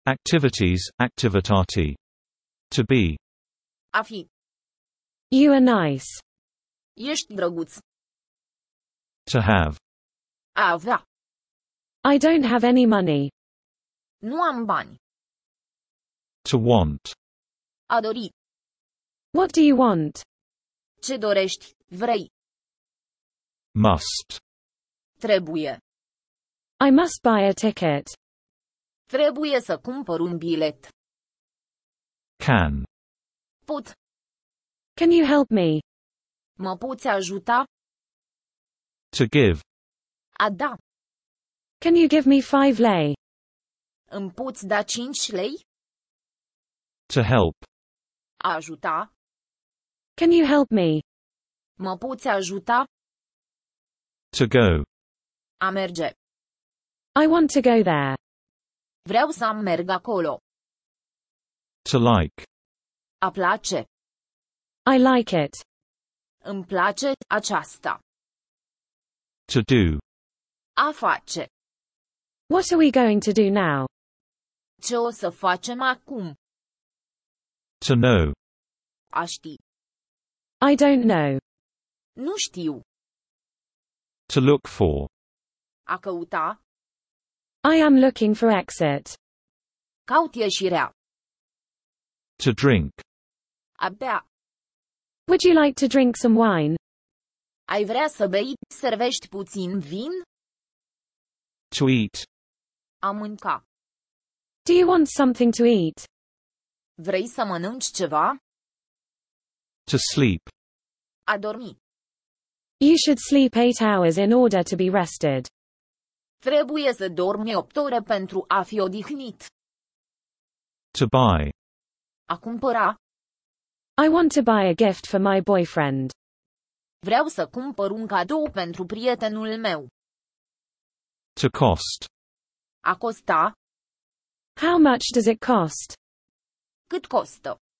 Activities, activitati. To be. A fi. You are nice. Ești drăguț. To have. A avea. I don't have any money. Nu am bani. To want. A dori. What do you want? Ce dorești, vrei. Must. Trebuie. I must buy a ticket. Trebuie să cumpăr un bilet. Can. Pot. Can you help me? Mă poți ajuta? To give. A da. Can you give me 5 lei? Îmi poți da 5 lei? To help. A ajuta. Can you help me? Mă poți ajuta? To go. A merge. I want to go there. Vreau să merg acolo. To like. A place. I like it. Îmi place aceasta. To do. A face. What are we going to do now? Ce o să facem acum? To know. A ști. I don't know. Nu știu. To look for. A căuta. I am looking for exit. Caut ieșirea. To drink. A bea. Would you like to drink some wine? Ai vrea să bei? Servești puțin vin? To eat. A mânca. Do you want something to eat? Vrei să mănânci ceva? To sleep. A dormi. You should sleep 8 hours in order to be rested. Trebuie să dormi 8 ore pentru a fi odihnit. To buy. A cumpăra. I want to buy a gift for my boyfriend. Vreau să cumpăr un cadou pentru prietenul meu. To cost. A costa. How much does it cost? Cât costă?